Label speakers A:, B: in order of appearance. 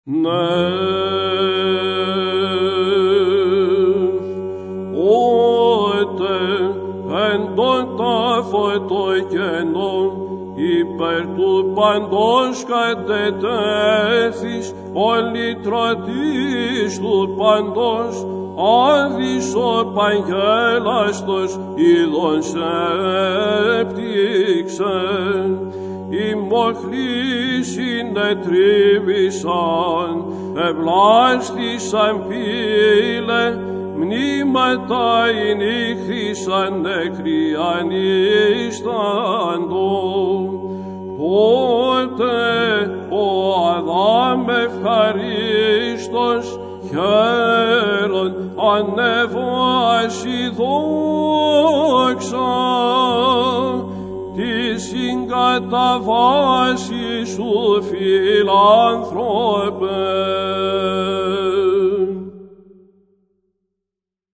A: Ναι, ότε εν τον τάφο το κενό υπέρ του παντός κατετέθης, πολυτρωτής του παντός, άδης ο παγγέλαστος είδων σε έπτυξεν. Οι μοχλοί συνετρίβησαν, ευλάστησαν πύλε, μνήματα ενήχθησαν νεκριανίσταντο. Τότε ο Αδάμ ευχαρίστος χαίρον ανεβάσει δόξα, τη συγκαταβάση σου φιλάνθρωπε.